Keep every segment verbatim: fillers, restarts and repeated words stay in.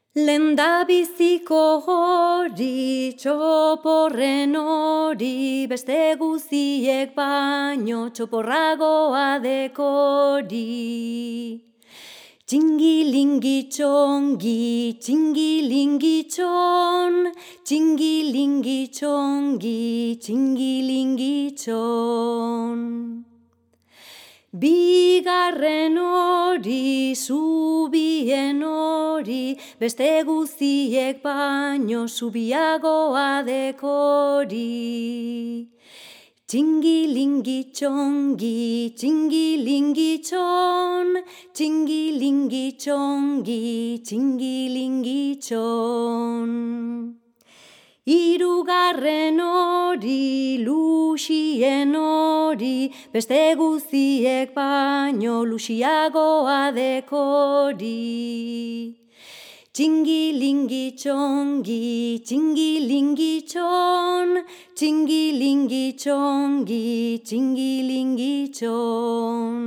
Lehendabiziko hori, txoporren hori, beste guztiek baino txoporragoa dekori. Txingilingitxongi, txingilingitxon, txingilingitxongi, txingilingitxon. Bigarren hori, zubien hori, beste guztiek baino zubiagoa dekori. Txingilingitxongi, txingilingitxon, txingilingitxongi, txingilingitxon. Hirugarren hori, luxien hori, beste guztiek baino luxiagoa dekori. Txingilingitxongi, txingilingitxon, txingilingitxongi, txingilingitxon.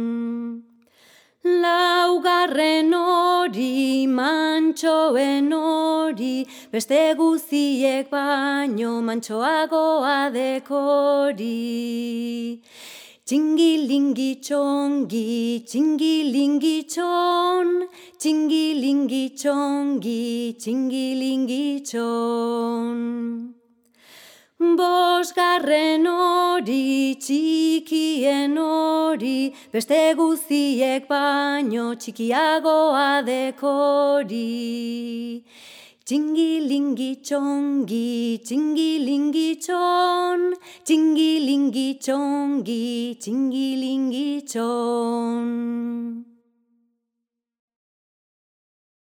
Laugarren hori, mantxoen hori, beste guztiek baino mantxoagoa dekori. Txingilingitxongi, txingilingitxon, txingilingitxongi, txingilingitxon. Bosgarren hori, txikien hori, beste guztiek baino txikiagoa dekori. Txingilingitxongi, txingilingitxon, txingilingitxongi, txingilingitxon.